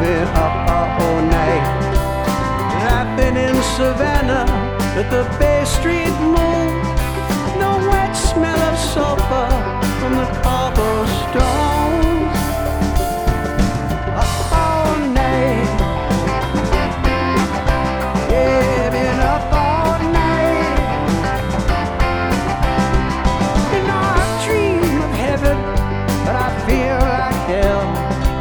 living up all night. Laughing in Savannah at the Bay Street